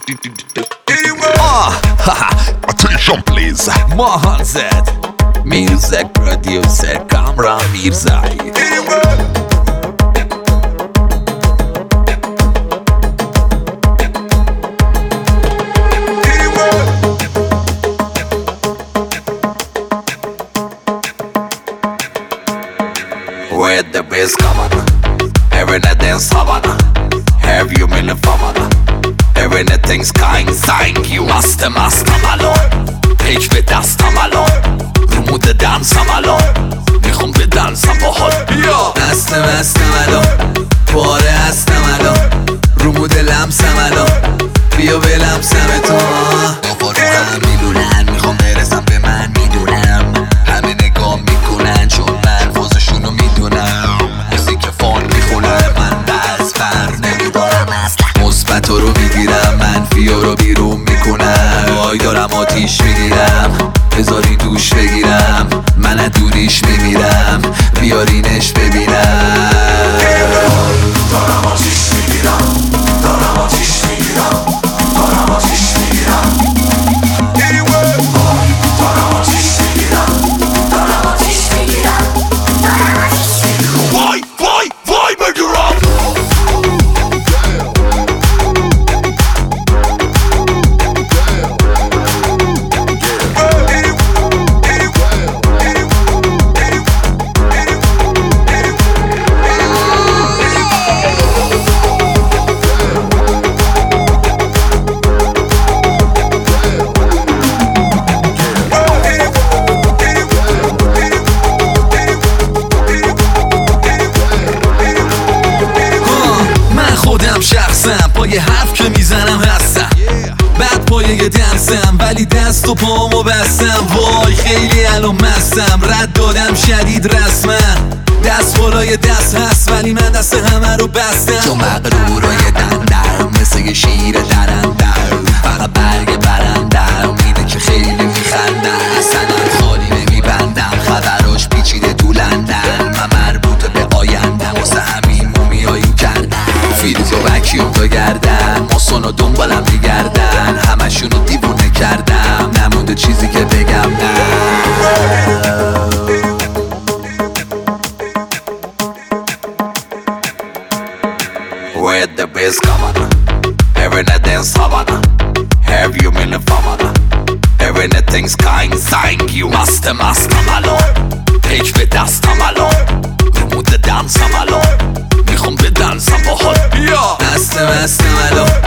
Attention please. Mohan Zed, music producer Kamran Mirzai. With the bass coming, every night dance havana. Have you been a famana? Everything's kind, thank you. Master malon پیج به دستم الان رو مود دنسم الان میخوام به دنسم باحال بیا مستم الان پاره هستم الان رو مود لمسم الان بیا به لمسم تو بابا رو هم میلونن میخوام برسم به من میدونم همه نگاه میکنن چون من فازشونو میدونم کسی که فان میخونن من از فر نمیدارم اصلا مثبت رو میگیرم منفی رو بیرون میکنم وای دارم آتیش میگیرم بذاری دوش بگیرم من از دوریش میمیرم بیارینش ببینم دارم آتیش میگیرم دارم آتیش میگیرم دارم آتیش میگیرم دارم آتیش میگیرم دارم آتیش میگیرم دارم آتیش میگیرم وای بگیرم شخصم پای حرف که میزنم هستم بعد پای یه دنسم ولی دست و پامو بستم وای خیلی الان مستم رد دادم شدید رسمم دست بالای دست هست ولی من دست همه رو بستم چون مغرورای دندم مثل یه شیر درندم فقط برگ برندم میده که خیلی میخندم اصلا خالی نمیبندم خبراش پیچیده تو لندن من مربوط به آیندم واسه همین مومیایی کردم فیروز و وکیوم تا گردن ماسون و دنبالم میگردن همشونو دیوونه کردم نمونده چیزی که بگم نه With the bass coming, every night dance havana. Have you been a famana? Everything's kind, thank you. Master malon پیج به دستم الان رو مود دنسم الان میخوام به دنسم باحال بیا مستم الان